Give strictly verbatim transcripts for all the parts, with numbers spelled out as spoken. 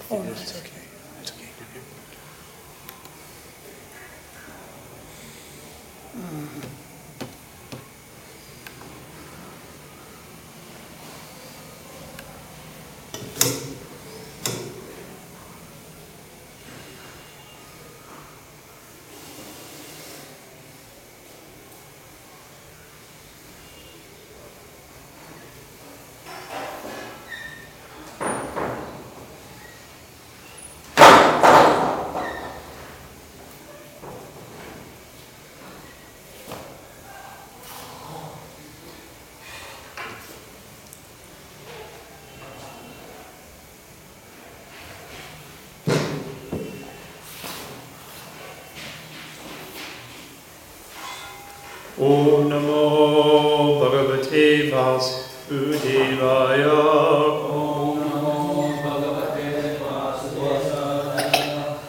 Oh, no, it's okay. It's okay. Mm. Om Namo Bhagavate Vasudevaya. Om Namo Bhagavate Vasudevaya.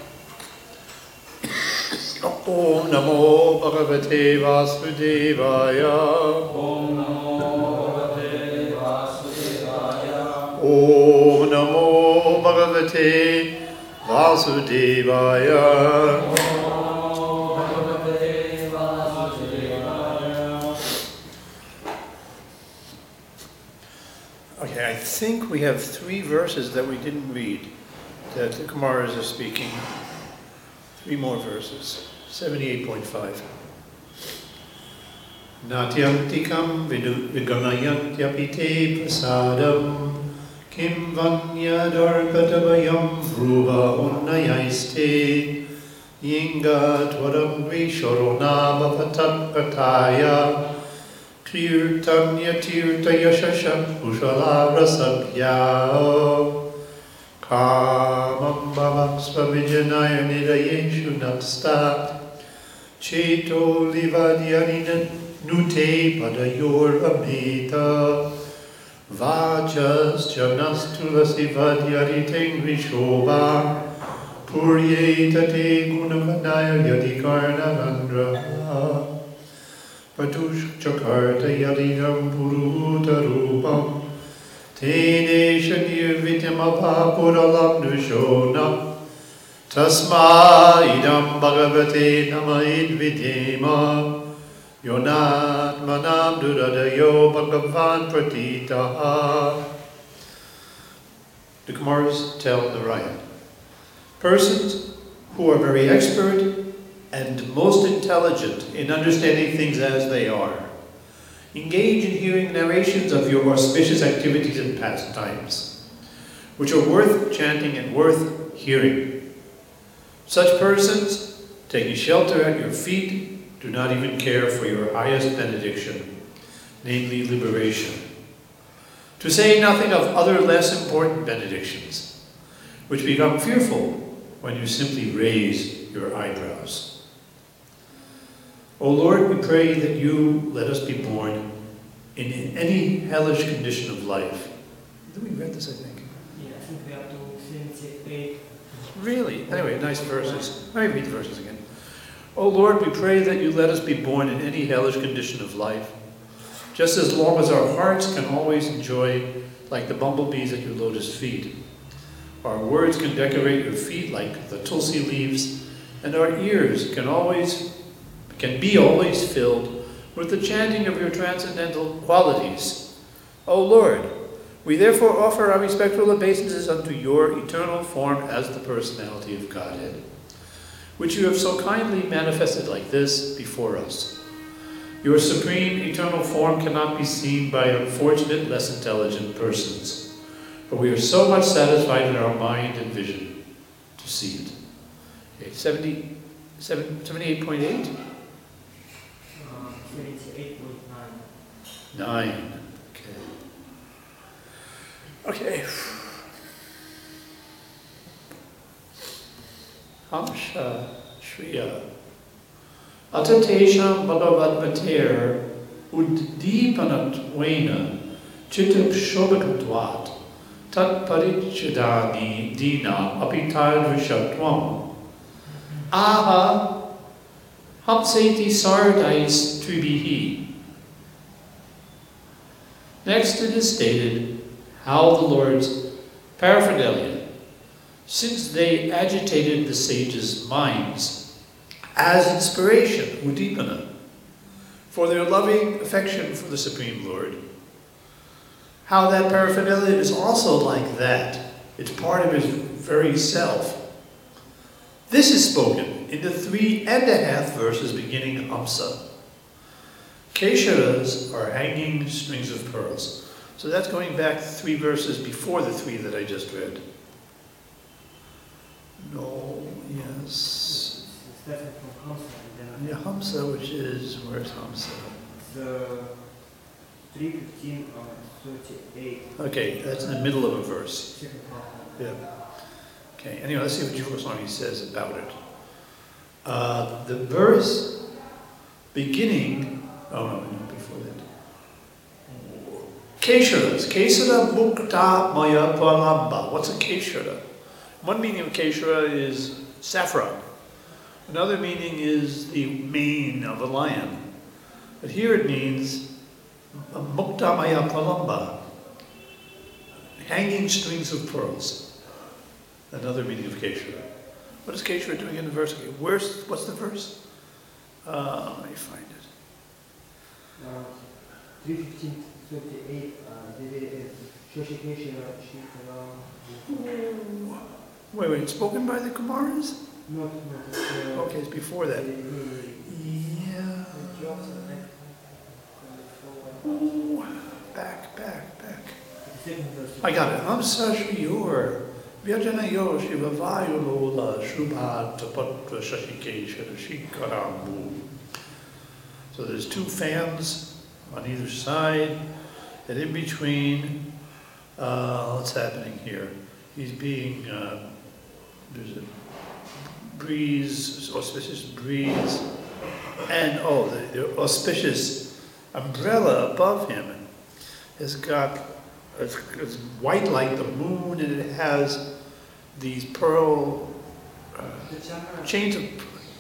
Om Namo Bhagavate Vasudevaya. Om Namo Bhagavate Vasudevaya. Om Namo Bhagavate Vasudevaya. Okay, I think we have three verses that we didn't read that the Kumaras are speaking. Three more verses. seventy-eight point five. Natyantikam viganayantyapi prasadam kim vanyadarpatamayam vruva unnayaiste yinga tvaram vishoronabhavatat pataya Tirtanya tirtaya shasham ushala rasabhyao Kamam bhavam svavijanaya nidayeshu nakstat Cheto livadyanina nute padayor ameta Vajas janas tulasi vadyariting vishobha Purye tate gunakanaya yadikarnavandra Patush chakarta yadinam puruta rupam Tene shanir vitamapapuralam dushona Tasma idam bhagavate nama idvidema Yonat manam duradayo bhagavan pratitaha. The Kumaras tell the Raya, persons who are very expert and most intelligent in understanding things as they are engage in hearing narrations of your auspicious activities and pastimes, which are worth chanting and worth hearing. Such persons, taking shelter at your feet, do not even care for your highest benediction, namely liberation. To say nothing of other less important benedictions, which become fearful when you simply raise your eyebrows. O Lord, we pray that you let us be born in any hellish condition of life. Did we read this, I think? Yeah, I think we have to seventy-eight. Really? Anyway, nice verses. Let me read the verses again. O Lord, we pray that you let us be born in any hellish condition of life, just as long as our hearts can always enjoy like the bumblebees at your lotus feet. Our words can decorate your feet like the tulsi leaves, and our ears can always can be always filled with the chanting of your transcendental qualities. O Lord, we therefore offer our respectful obeisances unto your eternal form as the personality of Godhead, which you have so kindly manifested like this before us. Your supreme eternal form cannot be seen by unfortunate, less intelligent persons, but we are so much satisfied in our mind and vision to see it. Okay, seventy, seventy-eight point eight? seventy-eight point nine. Nine. Okay. Okay. Hamsha Shriya. Atatesham Bhagavad Mater Uddipanat Vena Chittam Shobhakatvat Tat Parichadani Dina Apitadrishatvam Aha Hapseti Sardais Tribihi. Next it is stated how the Lord's paraphernalia, since they agitated the sages' minds as inspiration, udipana, for their loving affection for the Supreme Lord. How that paraphernalia is also like that. It's part of his very self. This is spoken in the three and a half verses beginning Amsa. Kesharas are hanging strings of pearls. So that's going back three verses before the three that I just read. No, yes. It's starting from Hamsa and then Yeah, Hamsa, which is, where's Hamsa? the three fifteen or thirty-eight. Okay, that's in the middle of a verse. Second half. Yeah. Okay, anyway, let's see what Jiva Goswami says about it. Uh, the verse beginning, oh no, no, before that. Kesharas, Kesara Mukta Maya Palamba. What's a Keshara? One meaning of Keshara is saffron. Another meaning is the mane of a lion. But here it means Mukta Maya Palamba, hanging strings of pearls. Another meaning of Keshara. What is Keshara doing in the verse? Okay, where's, what's the verse? Uh, let me find it. Uh, three fifteen thirty-eight. Uh, the Shoshikeshara Shikara. Wait, wait, spoken by the Kumaras? Not, not. Uh, Okay, it's before that. the- the- Yeah. the drops of the neck. Ooh, back, back, back. The second verse. I got it. Hamsa Shriyor, Vyajanayo Shivavayu Lola, Shubha Tapatra Shashikesha, Shikarambu. So there's two fans on either side, and in between, uh, what's happening here? He's being, uh, there's a breeze, auspicious breeze, and oh, the, the auspicious umbrella above him has got, it's, it's white like the moon, and it has these pearl uh, chains of,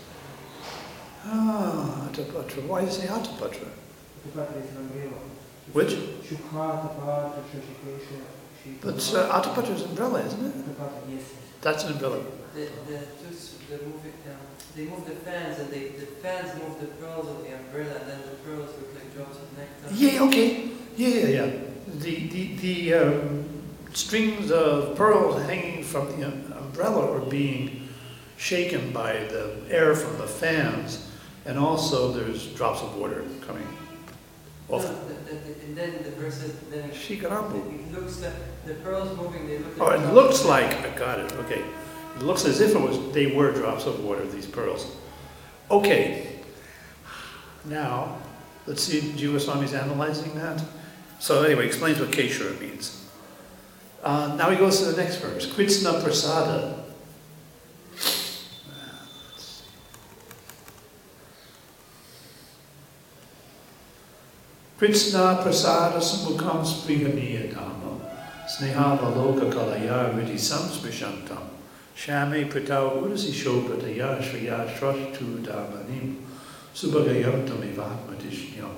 ah, Atapatra. Why do you say Atapatra? Tapatra is an umbrella. Which? Shukha, Tapatra, Shoshikesha, Shikara. But uh, Atapatra is an umbrella, isn't it? Tapatra, yes. That's an umbrella. The, the two, s- the move it down. They move the fans, and they, the fans move the pearls of the umbrella, and then the pearls look like drops of nectar. Yeah, okay. Yeah, yeah, yeah. The, the, the um, strings of pearls hanging from the um, umbrella are being shaken by the air from the fans, and also there's drops of water coming No, off. the, the, the, and then the verse says, then it, Shikarambu. it looks like the pearls moving. They look Oh, like. it drops looks of like, nectar. I got it, okay. It looks as if it was, they were drops of water, these pearls. Okay. Now, let's see, Jiva Swami's analyzing that. So anyway, explains what Keshara means. Uh, now he goes to the next verse. Kritsna Prasada. Kritsna Prasada Sambhukam Sprihaniya Dhamma Snehava Loka Kalaya Vidhi Samspishantam Shame Pritau Udasi Shobhataya Shriya Shrashtu Dhamanim Subhagayantam Ivatmadishyam.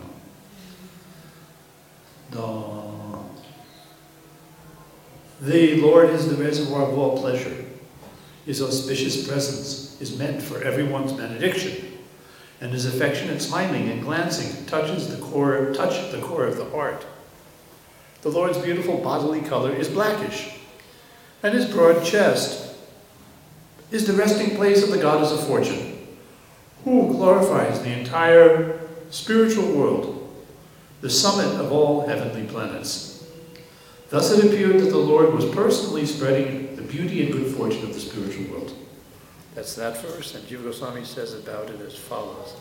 The Lord is the reservoir of all pleasure. His auspicious presence is meant for everyone's benediction, and his affectionate smiling and glancing touches the core, touch the core of the heart. The Lord's beautiful bodily color is blackish, and his broad chest is the resting place of the goddess of fortune, who glorifies the entire spiritual world, the summit of all heavenly planets. Thus it appeared that the Lord was personally spreading the beauty and good fortune of the spiritual world. That's that verse, and Jiva Goswami says about it as follows.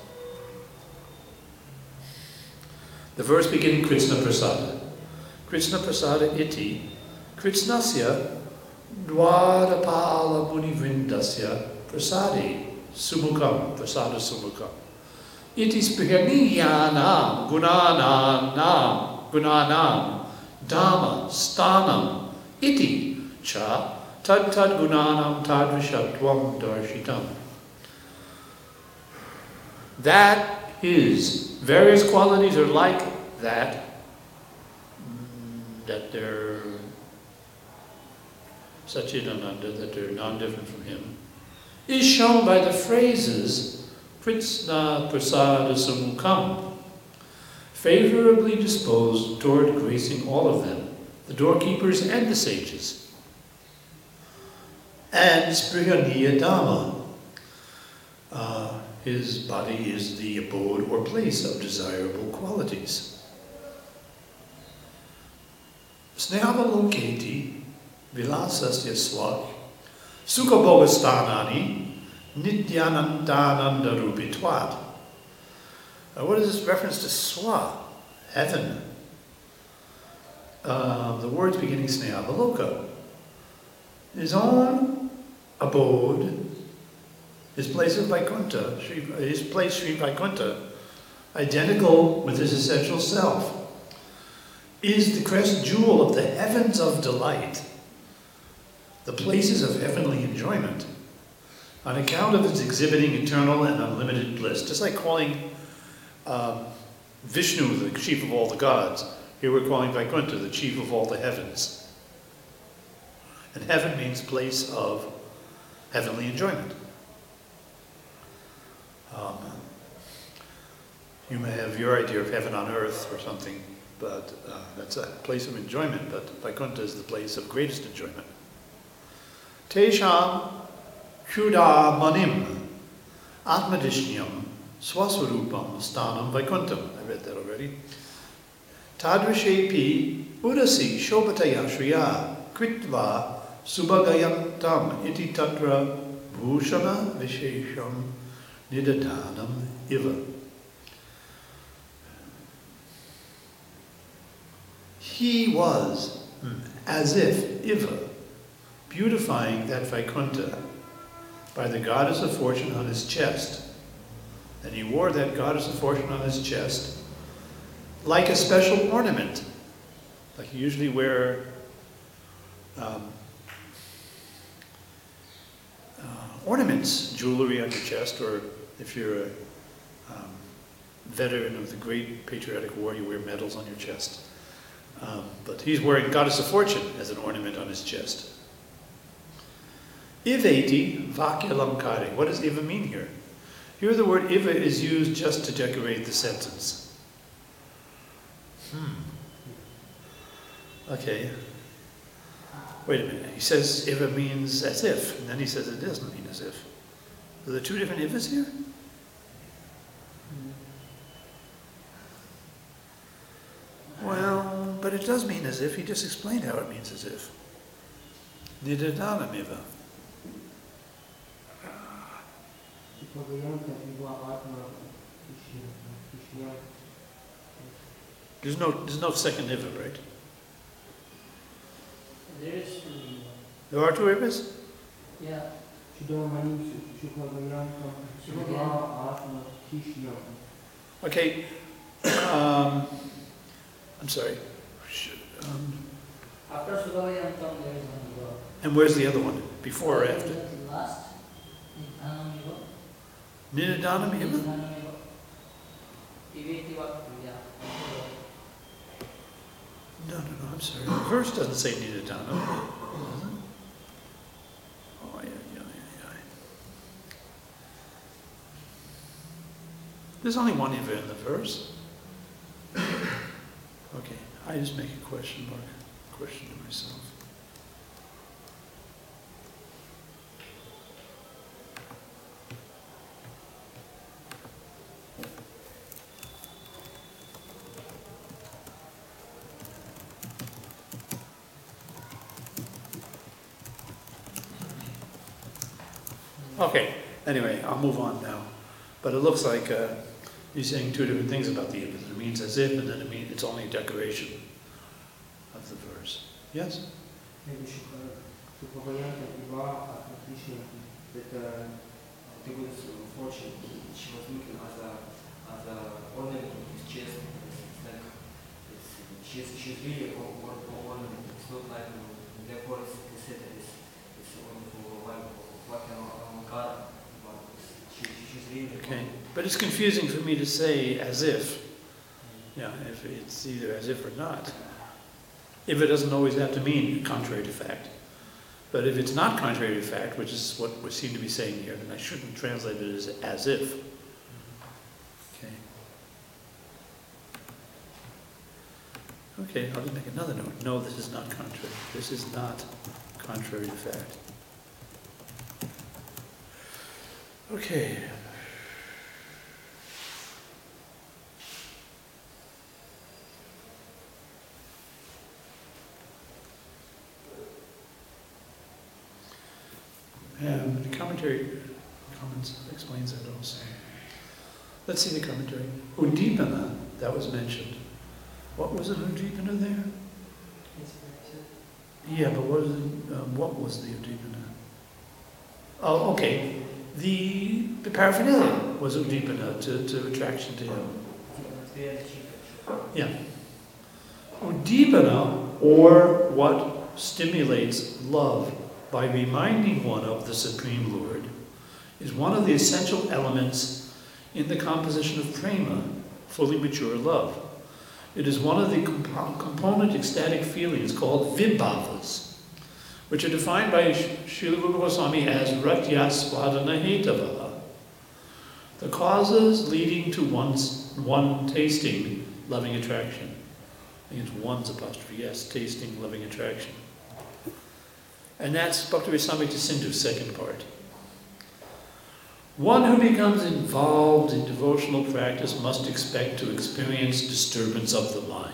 The verse beginning Krishna Prasada. Krishna Prasada iti, Krishnasya dwadapala muni vrindasya prasadi sumukam, prasada sumukam. Iti spihaniyanam gunanam gunanam dhamma stanam iti cha tad tad gunanam tadvishatvam darshitam. That his various qualities are like that, that they're Satchidananda, that they're non-different from him, is shown by the phrases Kritsna Prasada Samukam, favorably disposed toward gracing all of them, the doorkeepers and the sages. And Sprihaniya Dhamma, uh, his body is the abode or place of desirable qualities. Snehavaloketi Vilasasya Swak Sukhabhogastanani Nityanandananda Rupitvat. Uh, what is this reference to Swa? Heaven. Uh, the words beginning Snehavaloka. His own abode, his place of Vaikuntha, his place Sri Vaikuntha, identical with his essential self, is the crest jewel of the heavens of delight, the places of heavenly enjoyment, on account of its exhibiting eternal and unlimited bliss. Just like calling um, Vishnu the chief of all the gods, here we're calling Vaikuntha the chief of all the heavens. And heaven means place of heavenly enjoyment. Um, you may have your idea of heaven on earth or something, but uh, that's a place of enjoyment, but Vaikuntha is the place of greatest enjoyment. Tesham Shuddha Manim Atmadishnyam Swaswarupam Stanam Vaikuntham. I read that already. Tadrashepi Udasi Shobhataya Shriya Kritva Subhagayantam Iti Tatra Bhushana Vishesham Nidadanam Iva. He was as if Iva, beautifying that Vaikuntha by the goddess of fortune on his chest. And he wore that goddess of fortune on his chest like a special ornament. Like you usually wear um, uh, ornaments, jewelry on your chest, or if you're a um, veteran of the great patriotic war, you wear medals on your chest. Um, but he's wearing goddess of fortune as an ornament on his chest. Iveti Vakyalankari. What does Iva mean here? Here the word Iva is used just to decorate the sentence. Hmm. Okay. Wait a minute. He says Iva means as if, and then he says it doesn't mean as if. Are there two different Ivas here? Well, but it does mean as if. He just explained how it means as if. Nidadanam Iva. There's no, there's no second Iva, right? There is two. There are two Ivas? Yeah. Okay. Um, I'm sorry. Um, After Subhagayantam, there is one Iva. and where's the other one? Before or after? The last, Nidhanam Iva. Nidadanam Iva? Nidhanam Iva. Iveti Vakya. No, no, no, I'm sorry. The verse doesn't say Nidadanam. Does it? Oh, yeah, yeah, yeah, yeah. There's only one Iva in the verse. Okay, I just make a question mark, question to myself. Okay, anyway, I'll move on now. But it looks like uh, he's saying two different things about the Iva. It means as if, and then it means it's only a decoration of the verse. Yes? Maybe she that uh, the good fortune, she was looking as a as a ornament on his chest. It's like it's, she's she's really an ornament. It's not like in the chorus they said that it's it's only for like like a god, but she, she's really Okay, but it's confusing for me to say as if. Yeah, if it's either as if or not. If it doesn't always have to mean contrary to fact. But if it's not contrary to fact, which is what we seem to be saying here, then I shouldn't translate it as as if. Okay. Okay, I'll just make another note. No, this is not contrary. This is not contrary to fact. Okay. Um, the commentary comments explains that also. Let's see the commentary. Udipana, that was mentioned. What was an udipana there? Inspiration. Yeah, but what was, it, um, what was the udipana? Oh, okay. The, the paraphernalia was udipana to, to attraction to him. Yeah. Udipana, or what stimulates love by reminding one of the Supreme Lord, is one of the essential elements in the composition of prema, fully mature love. It is one of the comp component ecstatic feelings called vibhavas, which are defined by Srila Rupa Goswami as ratyaswadana hetava, the causes leading to one's, one tasting loving attraction. I think it's one's apostrophe, yes, tasting loving attraction. And that's Bhakti-rasamrita Sindhu's second part. One who becomes involved in devotional practice must expect to experience disturbance of the mind.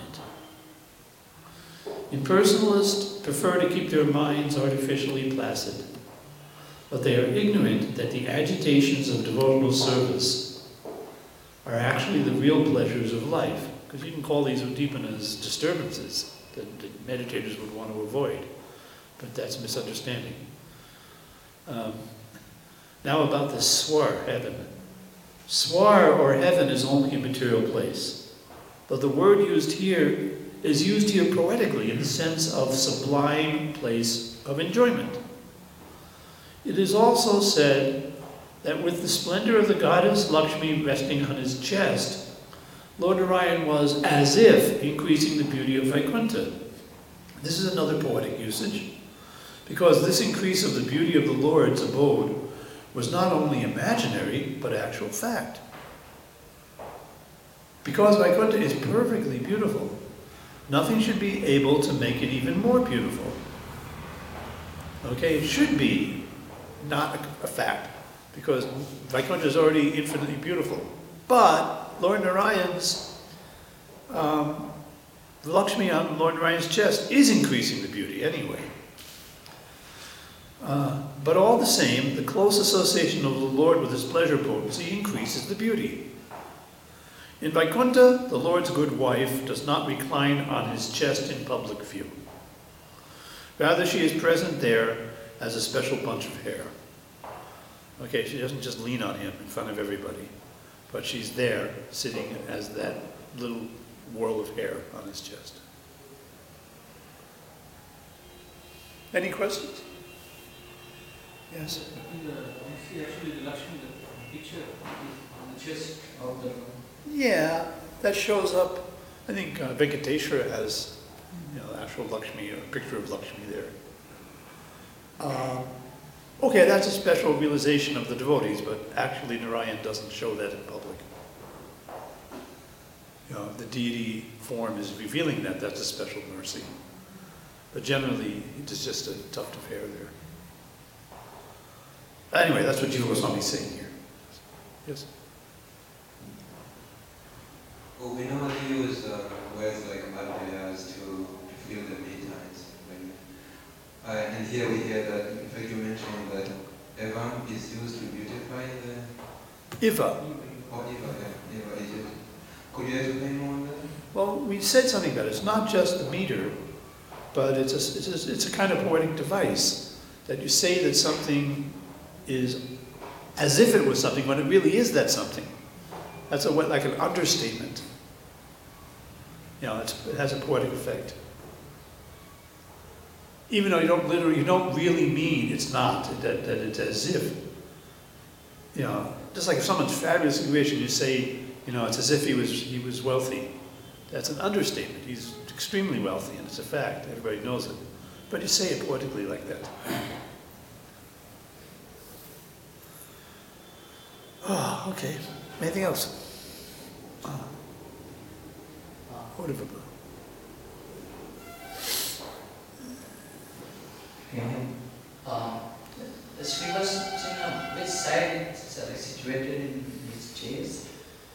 Impersonalists prefer to keep their minds artificially placid, but they are ignorant that the agitations of devotional service are actually the real pleasures of life, because you can call these udipanas disturbances that, that meditators would want to avoid. But that's a misunderstanding. Um, now about the swar, heaven. Swar, or heaven, is only a material place. But the word used here is used here poetically in the sense of sublime place of enjoyment. It is also said that with the splendor of the goddess Lakshmi resting on his chest, Lord Narayan was as if increasing the beauty of Vaikuntha. This is another poetic usage, because this increase of the beauty of the Lord's abode was not only imaginary, but actual fact. Because Vaikuntha is perfectly beautiful, nothing should be able to make it even more beautiful. Okay, it should be not a fact, because Vaikuntha is already infinitely beautiful. But Lord Narayan's, um, Lakshmi on Lord Narayan's chest is increasing the beauty anyway. Uh, but all the same, the close association of the Lord with his pleasure potency increases the beauty. In Vaikuntha, the Lord's good wife does not recline on his chest in public view. Rather, she is present there as a special bunch of hair. Okay, she doesn't just lean on him in front of everybody, but she's there sitting as that little whirl of hair on his chest. Any questions? Yes? In the, you see actually the Lakshmi, the picture is on the chest of the... Yeah, that shows up. I think uh, Venkateshwara has, you know, actual Lakshmi, or a picture of Lakshmi there. Um, okay, that's a special realization of the devotees, but actually Narayan doesn't show that in public. You know, the deity form is revealing that, that's a special mercy. But generally, it's just a tuft of hair there. Anyway, that's what Jiva Goswami is saying here. Yes? Well, we normally use uh, words like Madhyas to, to fill the midnights. Uh, and here we hear that, in fact, you mentioned that Evam is used to beautify the... Iva. Oh, Eva, yeah. Eva, is it? Could you explain more on that? Well, we said something about it. It's not just the meter, but it's a, it's a, it's a kind of poetic device that you say that something is as if it was something when it really is that something. That's a, like an understatement. You know, it's, it has a poetic effect. Even though you don't literally, you don't really mean it's not, that, that it's as if. You know, just like if someone's fabulously rich and you say, you know, it's as if he was, he was wealthy. That's an understatement. He's extremely wealthy, and it's a fact. Everybody knows it. but you say it poetically like that. Oh, okay. Anything else? Ah. What have I got? Um, the Srivastava, which side is uh, situated in his chase?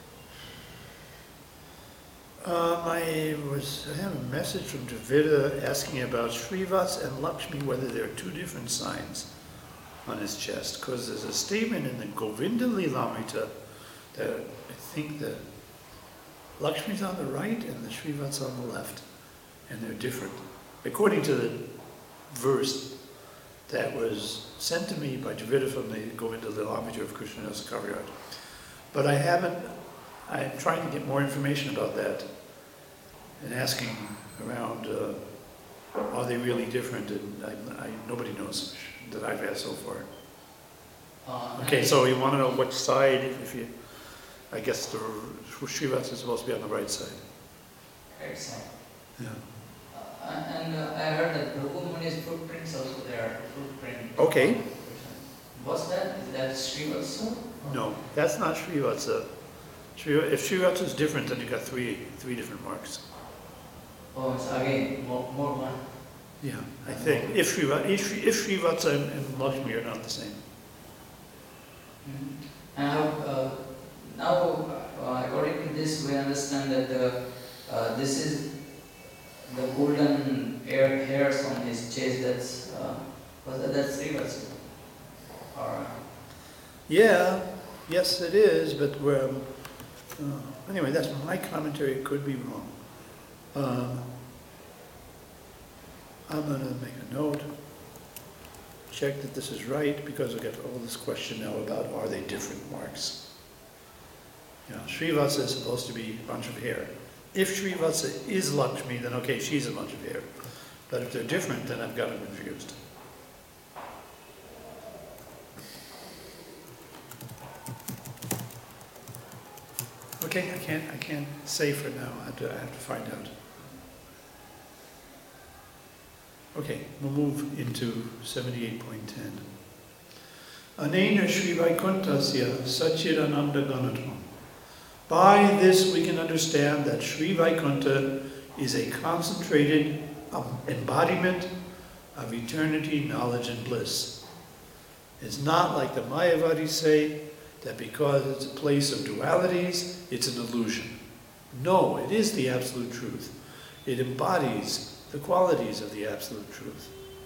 Um, I was, I have a message from Dravida asking about Srivats and Lakshmi, whether there are two different signs on his chest, because there's a statement in the Govinda Lilamrita that I think the Lakshmi's on the right and the Srivats on the left, and they're different. According to the verse that was sent to me by Dravida from the Govinda Lilamrita of Krishnadas Kaviraj. But I haven't, I'm trying to get more information about that and asking around, uh, are they really different? And I, I, nobody knows that I've asked so far. Uh, Okay, so you want to know which side, if, if you, I guess the Srivats is supposed to be on the right side. Right side. Yeah. Uh, and uh, I heard that Bhrigu Muni's footprints also there, footprint. Okay. What's that? Is that Srivatsa? No, that's not Srivatsa. Sri, if Srivatsa is different, then you got three, three different marks. Oh, it's again more, more one. Yeah, I think if Srivatsa, if, Sri- if Srivatsa and, and Lakshmi are not the same. Mm-hmm. And how, uh, now, uh, according to this, we understand that the, uh, this is the golden hair, hairs on his chest. That's uh, was that that's Srivatsa? Or Yeah, yes it is, but we're, um, uh, anyway, that's my commentary, it could be wrong. Um, I'm going to make a note, check that this is right, because I got all this question now about are they different marks. You know, Srivatsa is supposed to be a bunch of hair. If Srivatsa is Lakshmi, then okay, she's a bunch of hair. But if they're different, then I've got them confused. Okay, I can't, I can't say for now. I have to, I have to find out. Okay, we'll move into seventy-eight point ten. Anena Sri Vaikuntasya Satchidananda Ganatvam. By this we can understand that Sri Vaikunta is a concentrated um, embodiment of eternity, knowledge, and bliss. It's not like the Mayavadis say, that because it's a place of dualities, it's an illusion. No, it is the absolute truth. It embodies the qualities of the absolute truth.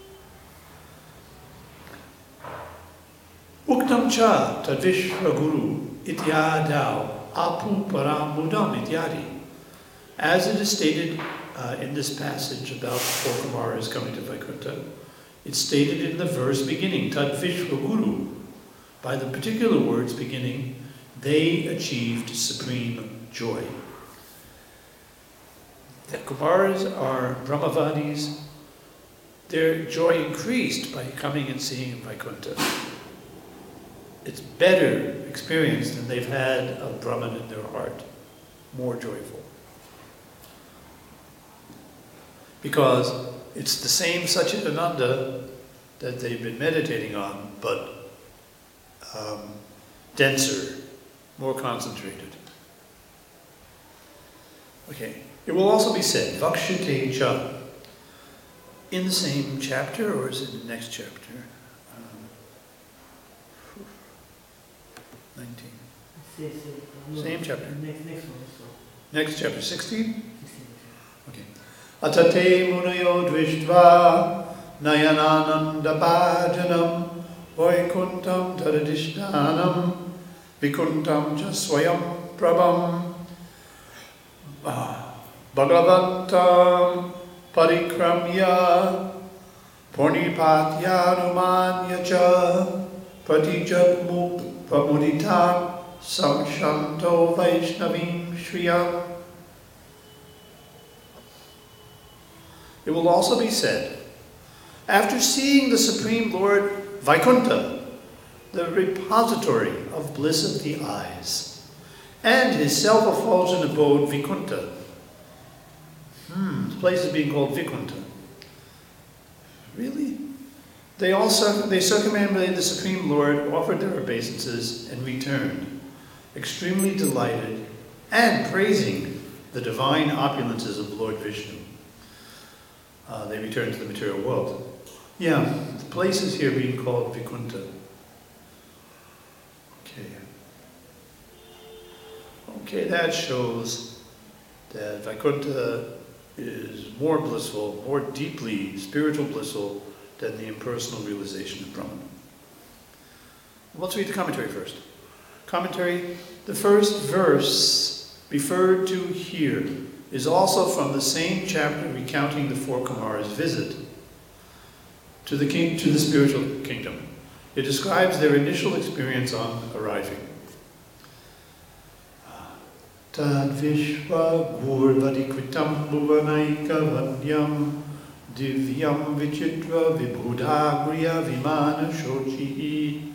Uktam cha tadvishra guru ityadau apu param mudam ityadi. As it is stated uh, in this passage about four Kumaras coming to Vaikuntha, it's stated in the verse beginning, tadvishra guru. By the particular words beginning, they achieved supreme joy. The Kumaras are Brahmavadis. Their joy increased by coming and seeing Vaikuntha. It's better experience than they've had of Brahman in their heart, more joyful. Because it's the same Satchidananda that they've been meditating on, but Um, denser, more concentrated. Okay, it will also be said, Vakshite cha, in the same chapter, or is it in the next chapter? Um, nineteen. Same chapter. Next, next one, so. Next chapter, sixteen? Okay. Atate munayo dvishtva nayanananda bhajanam Vaikuntam taradishtanam vikuntam cha swayam prabham bhagavantam parikramya purnipatyanumanya cha pratijat pramuditam samshanto vaishnavim shriyam. It will also be said, after seeing the Supreme Lord Vaikuntha, the repository of bliss of the eyes, and his self-effulgent abode, Vikunta. Hmm, this place is being called Vikunta. Really? They also they circumambulated the Supreme Lord, offered their obeisances, and returned, extremely delighted and praising the divine opulences of Lord Vishnu. Uh, they returned to the material world. Yeah, the place is here being called Vaikuntha. Okay. Okay, that shows that Vaikuntha is more blissful, more deeply spiritual blissful than the impersonal realization of Brahman. Let's read the commentary first. Commentary, the first verse referred to here is also from the same chapter recounting the four Kumaras' visit to the king, to the spiritual kingdom. It describes their initial experience on arriving. Tad vishva gurvadikritam bhuvanaika vanyam divyam vichitra vibhudagriya vimana shochihi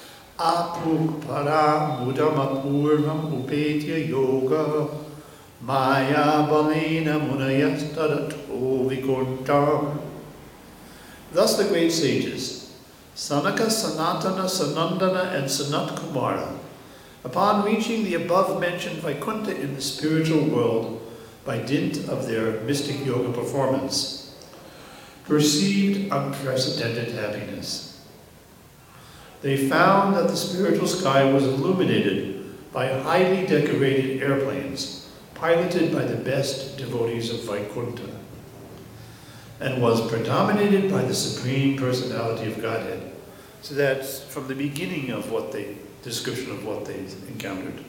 apupara mudamapurvam upetya yoga maya balena munayastadato vikuntam. Thus the great sages, Sanaka, Sanatana, Sanandana, and Sanat Kumara, upon reaching the above-mentioned Vaikuntha in the spiritual world by dint of their mystic yoga performance, perceived unprecedented happiness. They found that the spiritual sky was illuminated by highly decorated airplanes piloted by the best devotees of Vaikuntha, and was predominated by the Supreme Personality of Godhead. So that's from the beginning of what they, description of what they encountered.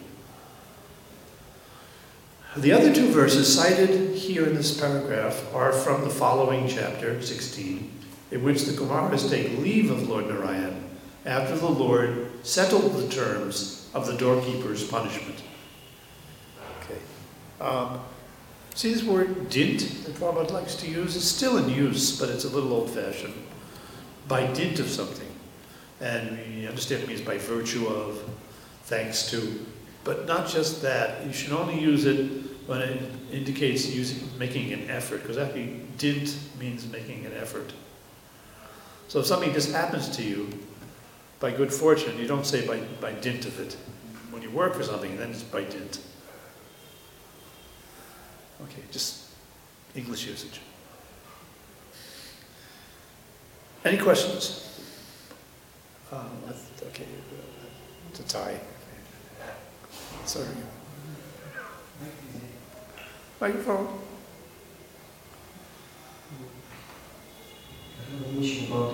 The other two verses cited here in this paragraph are from the following chapter, sixteen, in which the Kumaras take leave of Lord Narayan after the Lord settled the terms of the doorkeeper's punishment. Okay. Um, See this word dint that Prabhupada likes to use? It's still in use, but it's a little old-fashioned. By dint of something. And we understand it means by virtue of, thanks to. But not just that. You should only use it when it indicates using, making an effort, because actually dint means making an effort. So if something just happens to you by good fortune, you don't say by, by dint of it. When you work for something, then it's by dint. Okay, just English usage. Any questions? Um, okay, it's a tie. Sorry. Microphone. I have a question about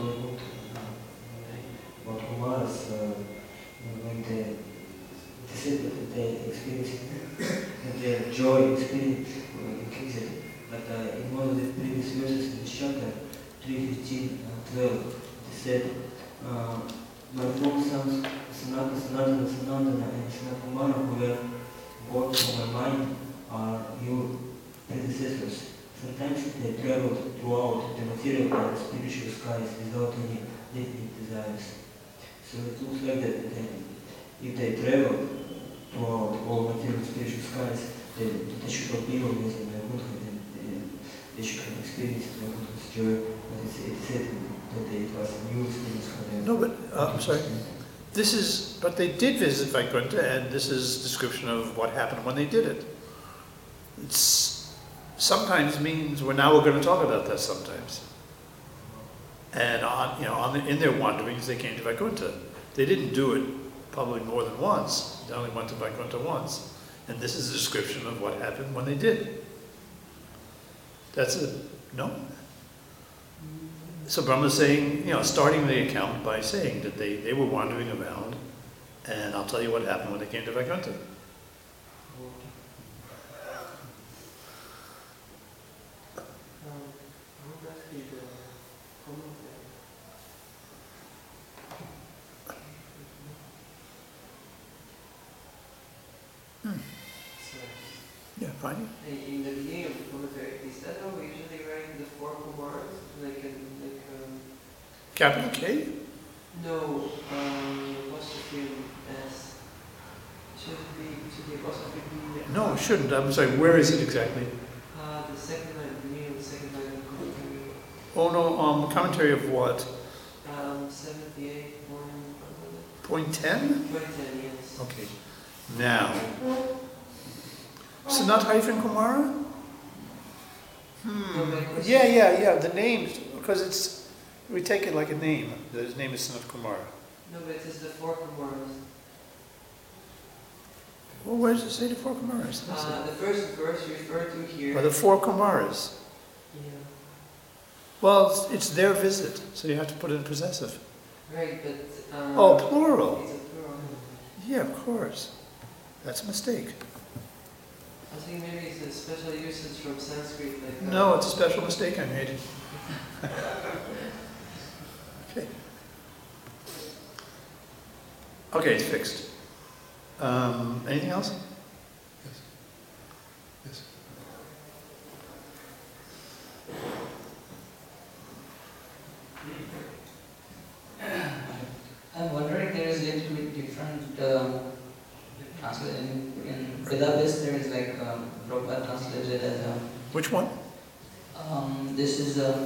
about Kumaras uh, when they, they said that they experienced and their joy experience increased. But uh, in one of the previous verses in the chapter three fifteen and twelve, they said, uh, my four sons, Sanatana, Sanatana, Sanandana, and Sanat Kumara, who were born from my mind, are your predecessors. Sometimes they traveled throughout the material and spiritual skies without any definite desires. So it looks like that they, if they travel throughout all material spiritual skies, they, they should not be always in Vaikuntha, they, they should have experienced Vaikuntha's joy, but it's, it said that they, it was a new experience for them. No, but, uh, I'm sorry. This is, but they did visit Vaikuntha, and this is a description of what happened when they did it. It's sometimes means, well, now we're going to talk about that sometimes. And on, you know, on the, in their wanderings, they came to Vaikuntha. They didn't do it probably more than once. They only went to Vaikuntha once. And this is a description of what happened when they did. That's a, no? So Brahma is saying, you know, starting the account by saying that they, they were wandering around, and I'll tell you what happened when they came to Vaikuntha. Yeah, fine. In the beginning of the commentary, is that how we usually write the four Kumaras? Like, a, like um, Capital K? no, um, apostrophe S. Should be, should the apostrophe be? No, it shouldn't. I'm sorry, where is it exactly? Uh, the second line, the beginning of the second line of the commentary. Oh no, um, commentary of what? Um, seventy-eight, one, Point ten? point ten, yes. Okay. Now. Sanat hyphen Kumara? No, Hmm. my question- Yeah, yeah, yeah, the names, because it's, we take it like a name, that his name is Sanat Kumara. No, but it says the four Kumaras. Well, where does it say the four Kumaras? That's Uh, it. the first verse referred to here. Or the four Kumaras. Yeah. Well, it's, it's their visit, so you have to put it in possessive. Right, but. Um, Oh, plural. It's a plural. Yeah, of course. That's a mistake. I think maybe it's a special usage from Sanskrit. Like, uh, No, it's a special mistake I made. Okay. Okay, it's fixed. Um, anything else? Yes. Yes. I'm wondering, there is a little bit different um, translation. In Vedabis, there is like um, Prabhupada translated as um, Which one? um, this is a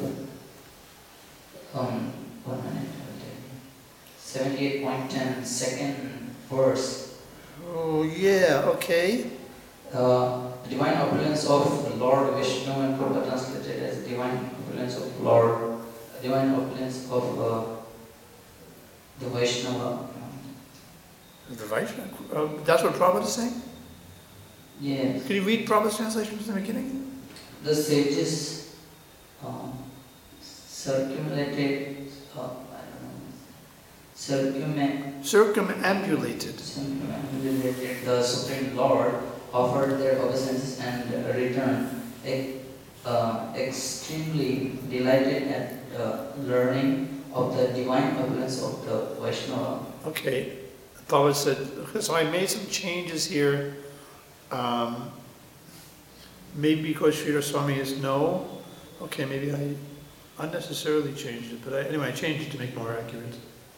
um, one minute, I'll tell you. seventy-eight point ten, second verse. Oh, yeah, okay. Uh, divine opulence of Lord Vishnu, and Prabhupada translated as divine opulence of Lord, divine opulence of uh, the Vaishnava. The Vaishnava? Uh, that's what Prabhupada is saying? Yes. Can you read Prabhupada's translation from the beginning? The sages um, circumlated, uh, I don't know, circumambulated Circumambulated. circumambulated the Supreme Lord, offered their obeisances and uh, returned, e- uh, extremely delighted at uh, learning of the divine opulence of the Vaishnava. Okay. Prabhupada said, so I made some changes here. Um, maybe because Sridhar Swami is no. Okay, maybe I unnecessarily changed it, but I, anyway, I changed it to make it more accurate.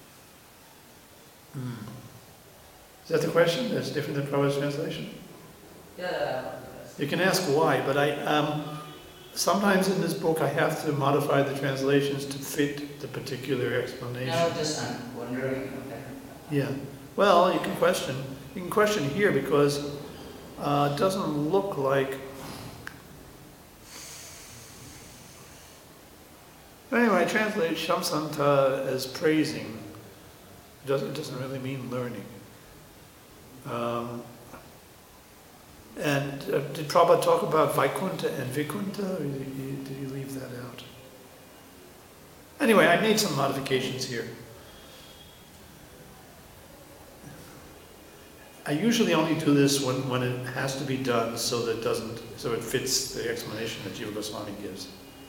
Hmm. Is that the question? That's different than Prabhupada's translation? Yeah. You can ask why, but I um, sometimes in this book I have to modify the translations to fit the particular explanation. Now, just I'm wondering. Okay. Yeah. Well, you can question. You can question here because uh, it doesn't look like. Anyway, I translate Shamsanta as praising. It doesn't, it doesn't really mean learning. Um, and uh, did Prabhupada talk about Vaikuntha and Vikunta, or did he, did he leave that out? Anyway, I made some modifications here. I usually only do this when, when it has to be done so that it doesn't, so it fits the explanation that Jiva Goswami gives.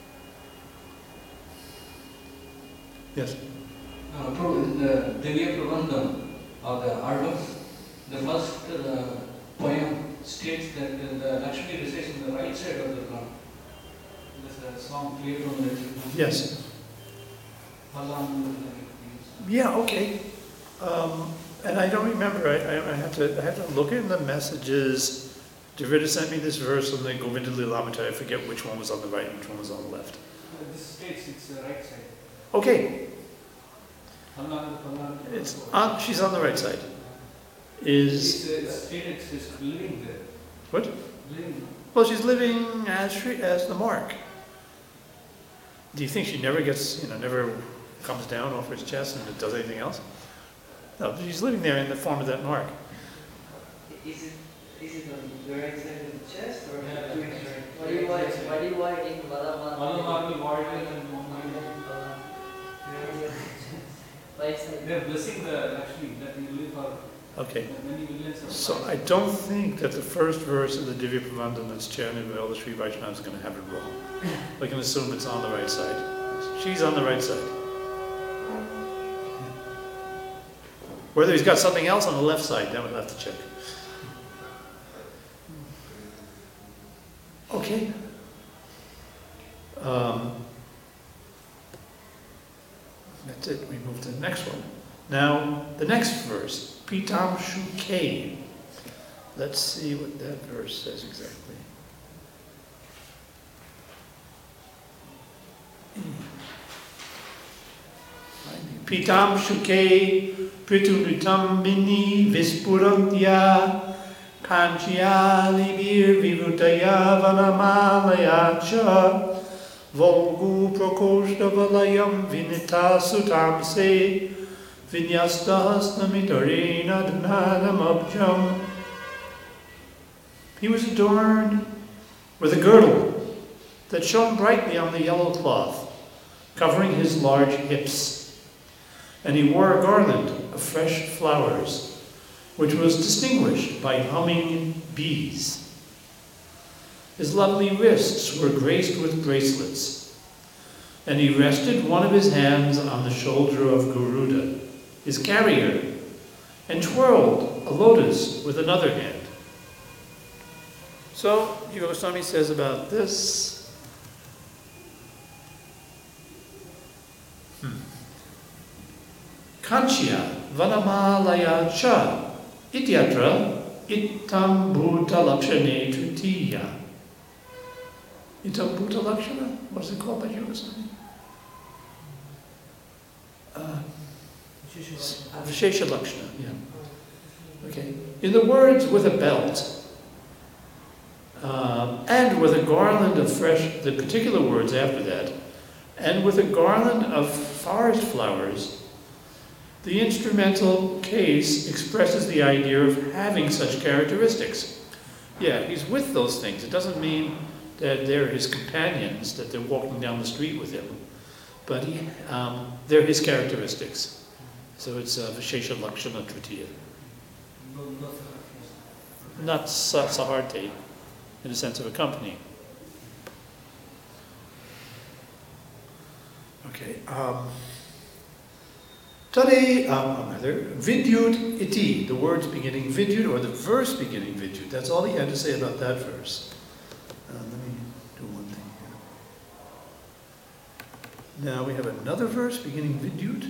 Yes? Uh, pro- the Divya Prabandham, or the Ardham, the first uh, poem states that uh, the Lakshmi resides on the right side of the ground. There's a song played on the Yes. Palam. Yeah, okay. Um, and I don't remember, I, I, I have to I have to look in the messages. Devrita sent me this verse on the Govinda Lilamrita. I forget which one was on the right and which one was on the left. This states it's the right side. Okay, Palam, Palam. it's on, she's on the right side. Is, It's, uh, it's stated she's living there. what? Living. Well, she's living as Shri, as the mark. Do you think she never gets, you know, never comes down off his chest and does anything else? No, she's living there in the form of that mark. Is it is it on the right side of the chest or Yeah, doing that's right. What do you want? What do you want in Balaman? Malamarvel, Warden, and Mohammed. Right side. They're blessing the Lakshmi that you live for Okay. many millions of So lives. I don't think that the first verse of the Divya Prabandham that's chanted by all the Sri Vaishnavas is going to have it wrong. We can assume it's on the right side. She's on the right side. Whether he's got something else on the left side, then we'll have to check. Okay. Um, that's it. We move to the next one. Now, the next verse, Pitam Shuke. Let's see what that verse says exactly. Pitam shuke pritunutam mini vispurantya kanchya libir vivutaya vanamalaya cha volgu prokoshta valayam vinita sutam se vinyastahasnamitarena dhananamabjam. He was adorned with a girdle that shone brightly on the yellow cloth, covering his large hips, and he wore a garland of fresh flowers, which was distinguished by humming bees. His lovely wrists were graced with bracelets, and he rested one of his hands on the shoulder of Garuda, his carrier, and twirled a lotus with another hand. So, Jiva Goswami says about this, hmm. Kanchya vanamalaya cha ityatra itam bhuta lakshane tritiya. Itam bhuta lakshana? What is it called by Jiva Goswami? Uh, Vishesha lakshana, yeah. Okay. In the words with a belt, Um, and with a garland of fresh, the particular words after that, and with a garland of forest flowers, the instrumental case expresses the idea of having such characteristics. Yeah, he's with those things. It doesn't mean that they're his companions, that they're walking down the street with him, but he, um, they're his characteristics. So it's uh, Vishesha Lakshana Tritiya. Not sa- Saharte, in the sense of accompanying. Okay. Um, Tade, um, rather, Vidyut iti, the words beginning Vidyut, or the verse beginning Vidyut. That's all he had to say about that verse. Uh, let me do one thing here. Now we have another verse beginning Vidyut.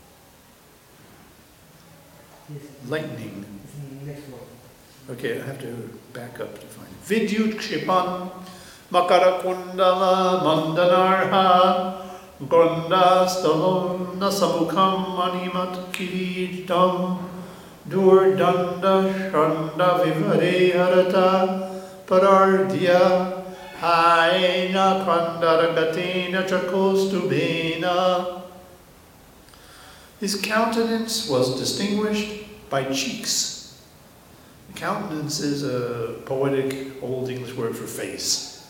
Lightning. Okay, I have to back up to find it. Vidyut Kshipan Makara Kundala Mandanarha Gonda Stalom Nasamukham Manimat Kiritam Dur Danda Shanda Vivare Harata Parardhya Haina Kandaragatina Chakostubena. His countenance was distinguished by cheeks. Countenance is a poetic Old English word for face.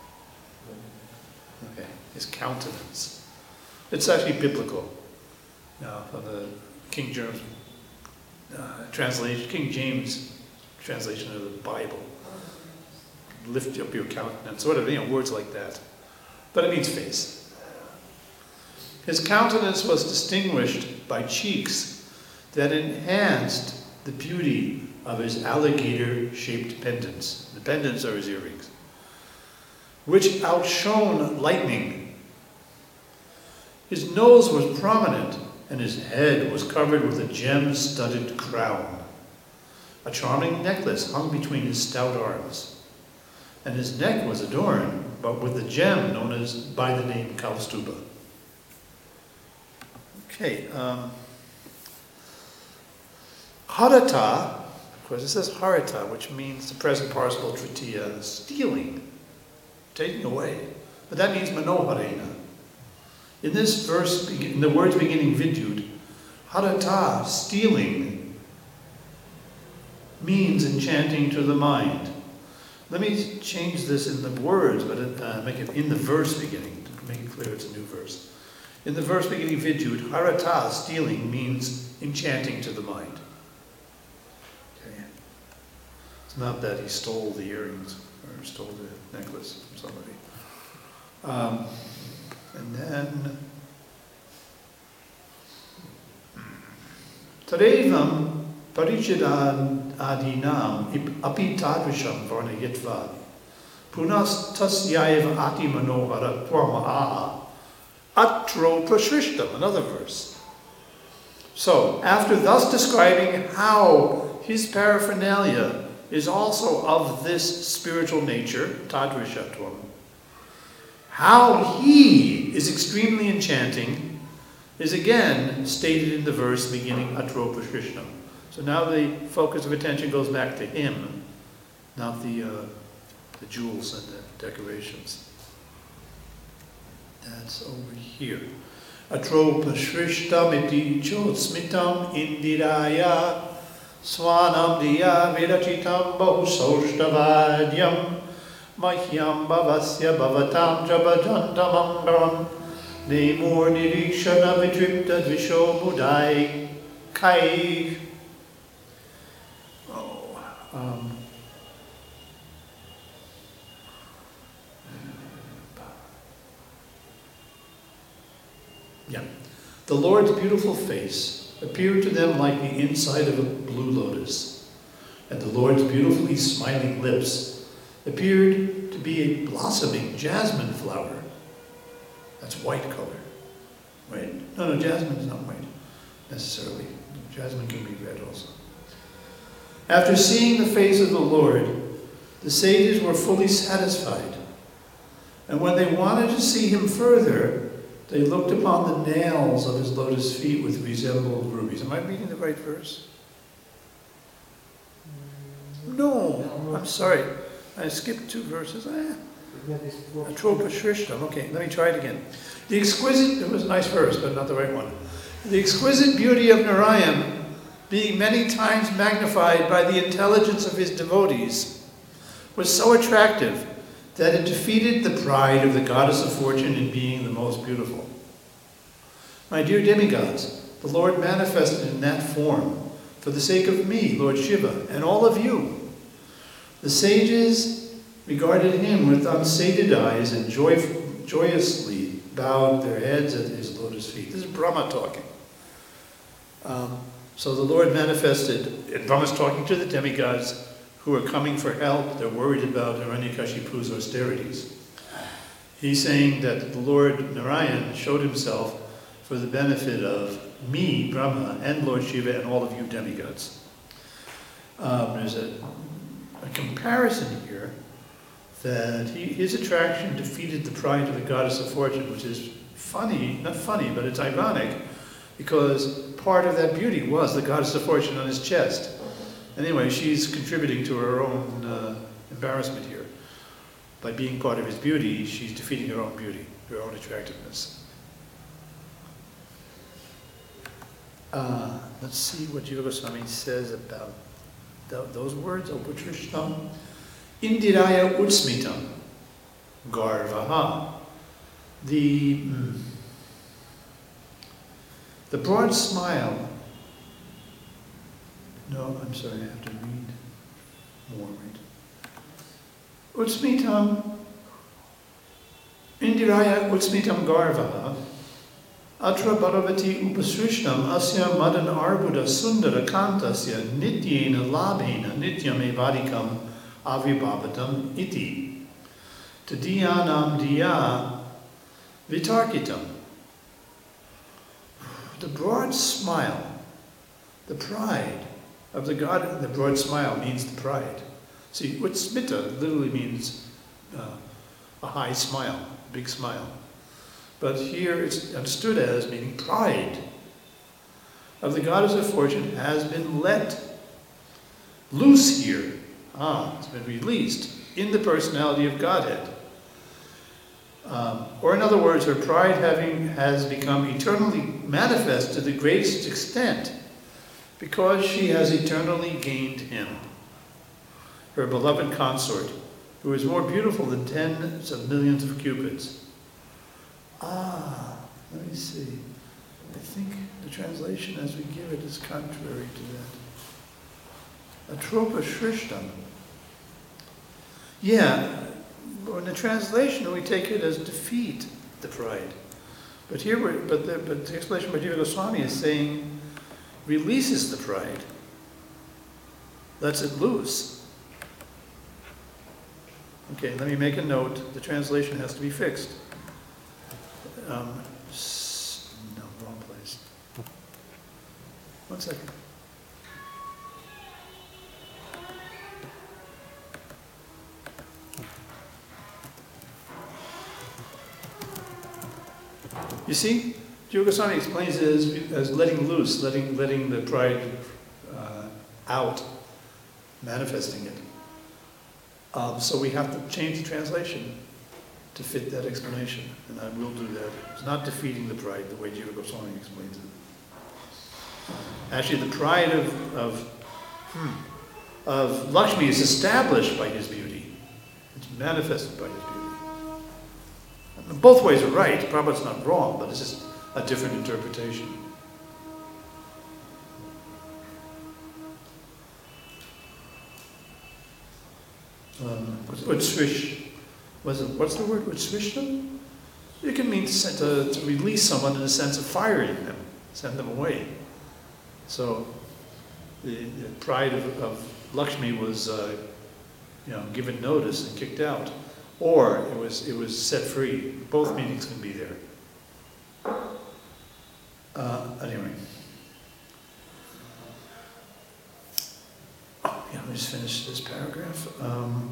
Okay, his countenance. It's actually biblical. Now, from the King James uh, translation, King James translation of the Bible. Lift up your countenance, whatever, you know, words like that. But it means face. His countenance was distinguished by cheeks that enhanced the beauty of his alligator-shaped pendants. The pendants are his earrings, which outshone lightning. His nose was prominent, and his head was covered with a gem-studded crown. A charming necklace hung between his stout arms, and his neck was adorned, but with the gem known as by the name Kaustuba. Okay. Um, Harata. Of course, it says harata, which means the present participle tritiya, stealing, taking away. But that means manoharena. In this verse, in the words beginning Vidyut, harata, stealing, means enchanting to the mind. Let me change this in the words, but uh, make it in the verse beginning, to make it clear it's a new verse. In the verse beginning Vidyut, harata, stealing, means enchanting to the mind. Not that he stole the earrings or stole the necklace from somebody. Um, and then, Tadevam parichidan adinam api tadvisham varnayitva punas tasyaiva ati manohara tvarmaha atro prashrishtam, another verse. So, after thus describing how his paraphernalia is also of this spiritual nature, tadrishatvam, how he is extremely enchanting, is again stated in the verse beginning Atropa Shrishnam. So now the focus of attention goes back to him, not the, uh, the jewels and the decorations. That's over here. Atropa Shrishtam iti chotsmitam indiraya swanam diya virachitam bahusauštavadyam mahyam bhavasya bhavatam jabajantamambram nemur nirikshana vitripta dvisho mudai kai. Oh, um, Yeah. The Lord's beautiful face appeared to them like the inside of a blue lotus, and the Lord's beautifully smiling lips appeared to be a blossoming jasmine flower. That's white color, right? No, no, jasmine is not white necessarily. Jasmine can be red also. After seeing the face of the Lord, the sages were fully satisfied, and when they wanted to see him further, they looked upon the nails of his lotus feet with resembled rubies. Am I reading the right verse? No, I'm sorry. I skipped two verses. Ah. Atropa Shrishtam. Okay, let me try it again. The exquisite, it was a nice verse, but not the right one. The exquisite beauty of Narayan, being many times magnified by the intelligence of his devotees, was so attractive that it defeated the pride of the goddess of fortune in being the most beautiful. My dear demigods, the Lord manifested in that form for the sake of me, Lord Shiva, and all of you. The sages regarded him with unsated eyes and joy, joyously bowed their heads at his lotus feet. This is Brahma talking. Um, so the Lord manifested, and Brahma's talking to the demigods who are coming for help. They're worried about Hiranyakashipu's austerities. He's saying that the Lord Narayan showed himself for the benefit of me, Brahma, and Lord Shiva, and all of you demigods. Um, there's a, a comparison here that he, his attraction defeated the pride of the goddess of fortune, which is funny, not funny, but it's ironic, because part of that beauty was the goddess of fortune on his chest. Anyway, she's contributing to her own uh, embarrassment here. By being part of his beauty, she's defeating her own beauty, her own attractiveness. Uh, let's see what Jiva Goswami says about th those words, Upatrishtam. Indiraya utsmitam, garvaha. The, mm, the broad smile. No, I'm sorry, I have to read more, right? Utsmitam, Indiraya utsmitam garvaha, atra bharavati upasrishnam asya madan arbuda sundara kantasya nityena labhena nityam evadikam avibhavatam iti. Tadiyanam diya vitarkitam. The broad smile, the pride of the God, the broad smile means the pride. See, what smita literally means uh, a high smile, big smile. But here it's understood as meaning pride of the goddess of fortune has been let loose here. Ah, it's been released in the personality of Godhead. Um, or in other words, her pride having has become eternally manifest to the greatest extent, because she has eternally gained him, her beloved consort, who is more beautiful than tens of millions of cupids. Ah, let me see. I think the translation as we give it is contrary to that. Atropa Shrishtam. Yeah, in the translation we take it as defeat the pride. But here, we're, but, the, but the explanation by Jiva Goswami is saying releases the pride, lets it loose. Okay, let me make a note. The translation has to be fixed. Um, no, wrong place. One second. You see, Jiva Goswami explains it as, as letting loose, letting, letting the pride uh, out, manifesting it. Um, so we have to change the translation to fit that explanation, and I will do that. It's not defeating the pride the way Jiva Goswami explains it. Actually, the pride of, of, hmm, of Lakshmi is established by his beauty. It's manifested by his beauty. Both ways are right. Prabhupada's not wrong, but it's just a different interpretation. Um, Utsvish, was it, what's the word? Utsvishna? It can mean to, to, to release someone in the sense of firing them, send them away. So the, the pride of, of Lakshmi was, uh, you know, given notice and kicked out, or it was it was set free. Both meanings can be there. Uh, anyway, oh, yeah, let me just finish this paragraph. Um,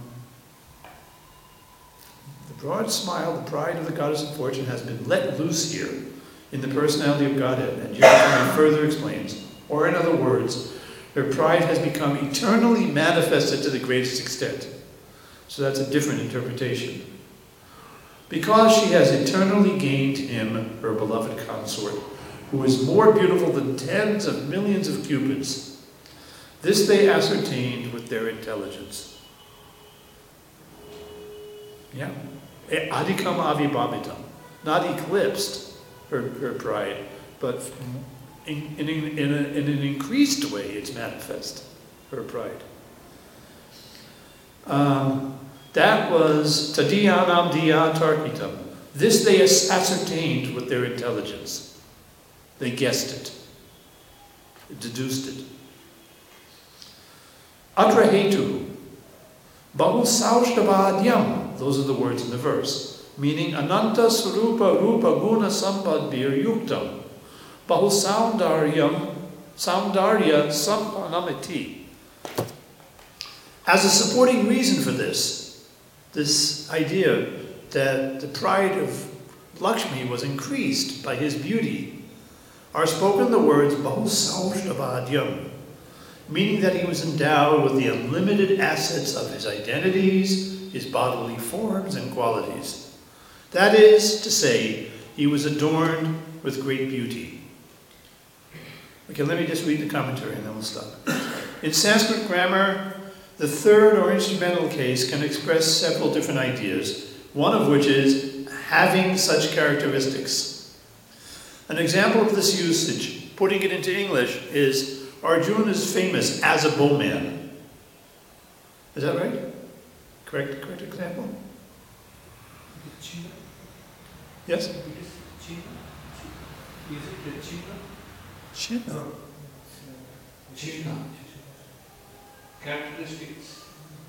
the broad smile, the pride of the goddess of fortune, has been let loose here in the personality of Godhead, and Jiva further explains. Or in other words, her pride has become eternally manifested to the greatest extent. So that's a different interpretation. Because she has eternally gained him, her beloved consort, who is more beautiful than tens of millions of cupids. This they ascertained with their intelligence. Yeah. Adhikam avibhavitam. Not eclipsed, her, her pride, but in, in, in, a, in an increased way it's manifest, her pride. Um, that was tadiyanam diya tarkitam. This they ascertained with their intelligence. They guessed it, deduced it. Atrahetu, bahu saushtavadyam, those are the words in the verse, meaning ananta sarupa rupa guna sambadbir yuktam, bahu soundaryam, soundarya sampanamiti. As a supporting reason for this, this idea that the pride of Lakshmi was increased by his beauty, are spoken the words bahu saushtavadyam, meaning that he was endowed with the unlimited assets of his identities, his bodily forms and qualities. That is to say, he was adorned with great beauty. Okay, let me just read the commentary and then we'll stop. In Sanskrit grammar, the third or instrumental case can express several different ideas, one of which is having such characteristics. An example of this usage, putting it into English, is Arjuna is famous as a bowman. Is that right? Correct, correct example? Yes? Is it the China? China. China. Characteristics.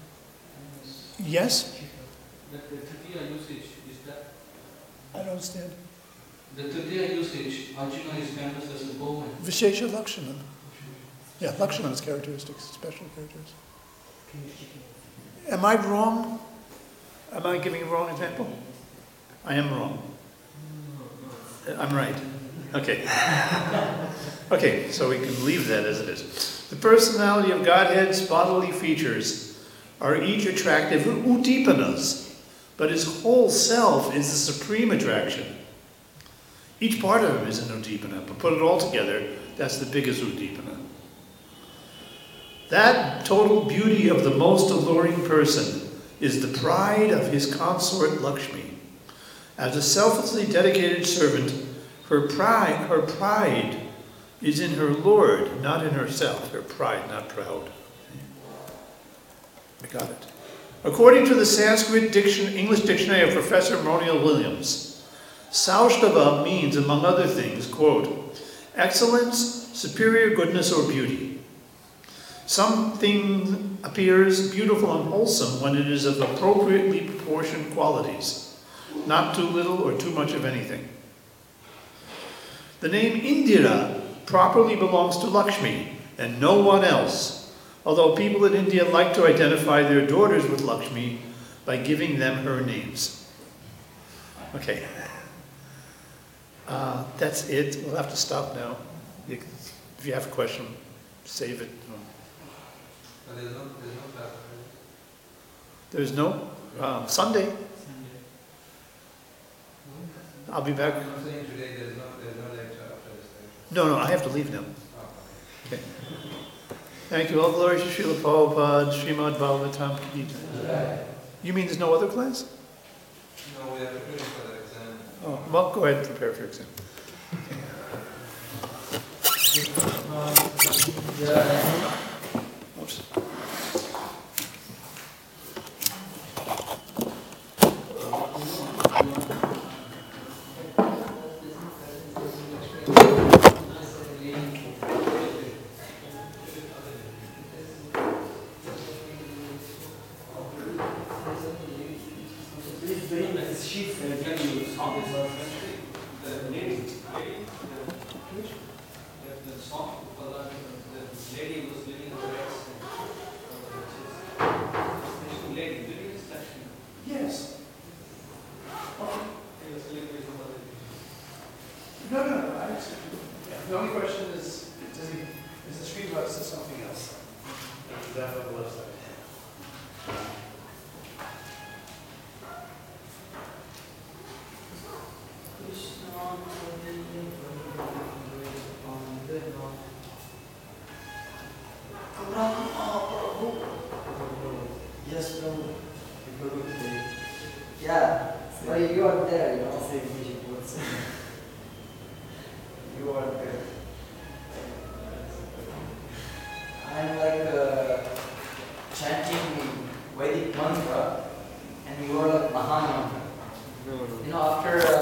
Yes? That the Tritiya usage is that. I don't understand. The Tritiya usage, Arjuna is famous as a bowman. Vishesha Lakshana. Yeah, Lakshmana's characteristics, special characteristics. Am I wrong? Am I giving a wrong example? I am wrong. I'm right. Okay. Okay, so we can leave that as it is. The personality of Godhead's bodily features are each attractive udipanas, but his whole self is the supreme attraction. Each part of him is an udipana, but put it all together, that's the biggest udipana. That total beauty of the most alluring person is the pride of his consort Lakshmi. As a selflessly dedicated servant, her pride, her pride is in her Lord, not in herself. Her pride, not proud. I got it. According to the Sanskrit diction, English dictionary of Professor Monial Williams, Saushtava means, among other things, quote, excellence, superior goodness, or beauty. Something appears beautiful and wholesome when it is of appropriately proportioned qualities, not too little or too much of anything. The name Indira properly belongs to Lakshmi and no one else, although people in India like to identify their daughters with Lakshmi by giving them her names. Okay. Uh, That's it. We'll have to stop now. You can- If you have a question, save it. But there's no, there's no class. There's no, um, Sunday. I'll be back. I'm saying today there's no, there's no lecture after this lecture. No, no, I have to leave now. Oh, Okay. Thank you. All glory to Srila Prabhupada, Srimad Bhagavatam Ki Jai. You mean there's no other class? no, we are preparing for the exam. Oh, well, go ahead and prepare for exam. Oops. Please bring the sheets and give you some of the The lady, lady, the, the song, the lady was living in the West. The lady living in section. Yes. He was living with somebody. No, no, no, I understand. Yeah, the only question is, does he, is the street bus or something else? Is that on the left side? Yes, no. Yeah, well, you are there, you know. You are there. I'm like uh, chanting Vedic mantra, and you are like Maha mantra. You know, after